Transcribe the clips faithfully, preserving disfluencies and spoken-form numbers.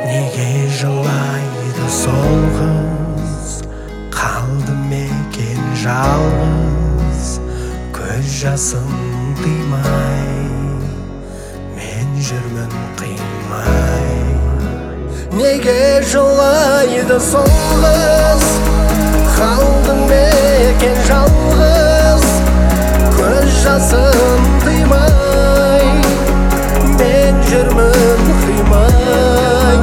Неге жылайды сол қыз, қалды мекен жалғыз, көз жасын тыймай, мен жүрмін қимай. Неге жылайды сол қыз, қалды мекен жалғыз, көз жасын тыймай, мен жүрмін қимай.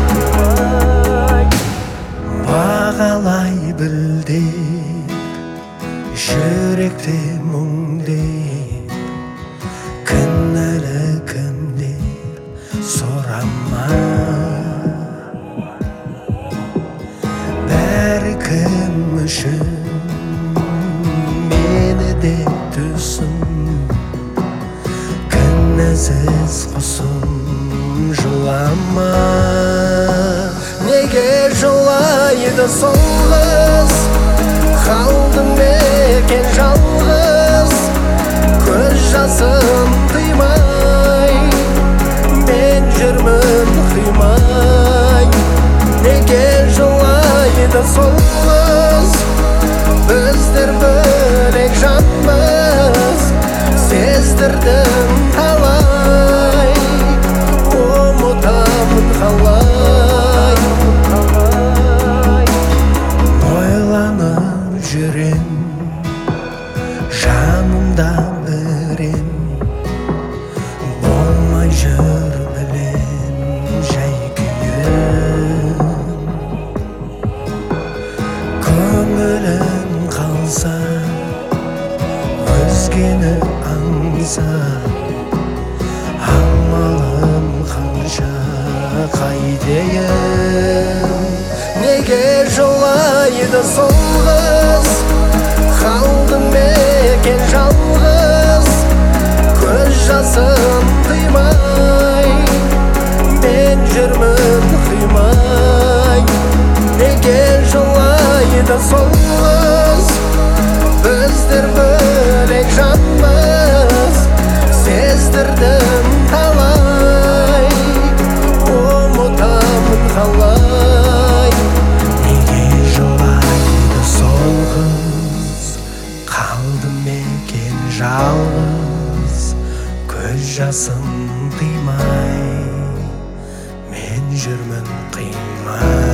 Бағалай білдеп, жүректе мұңдеп, кінәлі кімдер сұрама. Бәркім үшін мені де түсін, кінәсіз құсым жылама. Неге жылайды сол қыз, қалды мекен жалғыз, көз жасын тыймай, мен жүрмін қимай. Неге жылайды сол қыз, біздер бөлек жанбыз, сездірдім талай, ұмытамын қалай. Ойланып жүрем, жанымда бірем, болмай жүр білем жай күйім. Көңілім қалса, өзгені аңсап, амалым қанша қайтейін. Неге жылайды сол қыз, қалды мекен жалғыз, көз жасын тыймай, мен жүрмін қимай. Неге жылайды сол қыз, біздер бөлек жанбыз, сездірдім талай, ұмытамын қалай. Неге жылайды сол қыз, қалды мекен жалғыз, көз жасын тыймай, мен жүрмін қимай.